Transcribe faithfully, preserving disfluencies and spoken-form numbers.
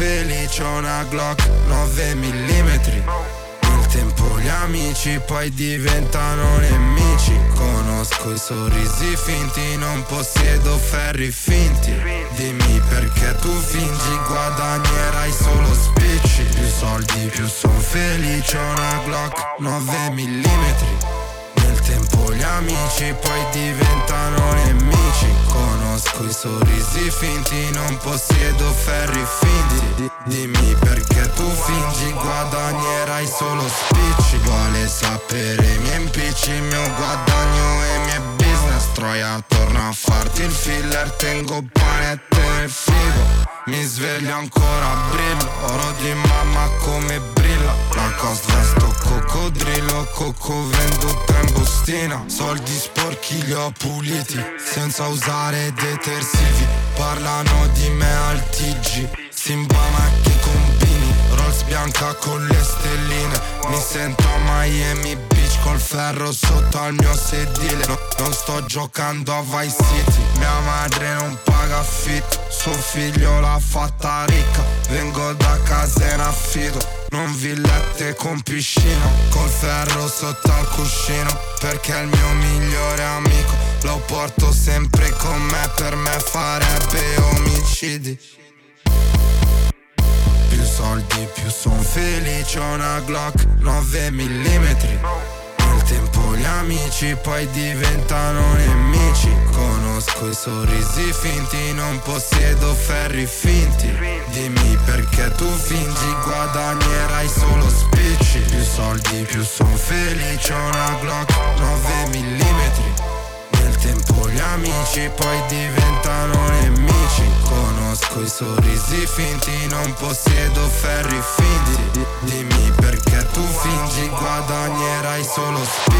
felice, ho una Glock nove millimetri. Nel tempo gli amici poi diventano nemici. Conosco i sorrisi finti, non possiedo ferri finti. Dimmi perché tu fingi, guadagnerai solo spicci. Più soldi più son felice, ho una Glock nove millimetri. Nel tempo gli amici poi diventano nemici. Conosco i sorrisi finti, non possiedo ferri finti. Dimmi perché tu fingi, guadagnerai solo spicci. Vuole sapere i miei impicci, il mio guadagno e i miei business. Troia torna a farti il filler, tengo pane e te nel frigo. Mi sveglio ancora brillo, oro di mamma come brilla. La costa sto coccodrillo, cocco venduto in bustina. Soldi sporchi li ho puliti, senza usare detersivi. Parlano di me al T G, Simba ma che combini. Rolls bianca con le stelline, mi sento a Miami Beach col ferro sotto al mio sedile. No, non sto giocando a Vice City, mia madre non paga affitto, suo figlio l'ha fatta ricca. Vengo da casa in affido, non villette con piscina. Col ferro sotto al cuscino, perché è il mio migliore amico. Lo porto sempre con me, per me farebbe omicidi. Più soldi più son felice, ho una Glock nove millimetri. Nel tempo gli amici poi diventano nemici. Conosco i sorrisi finti, non possiedo ferri finti. Dimmi perché tu fingi, guadagnerai solo spicci. Più soldi più son felice, ho una Glock nove millimetri. Nel tempo gli amici poi diventano nemici. Conosco i sorrisi finti, non possiedo ferri finti. Dimmi perché tu fingi, guadagnerai solo spicci.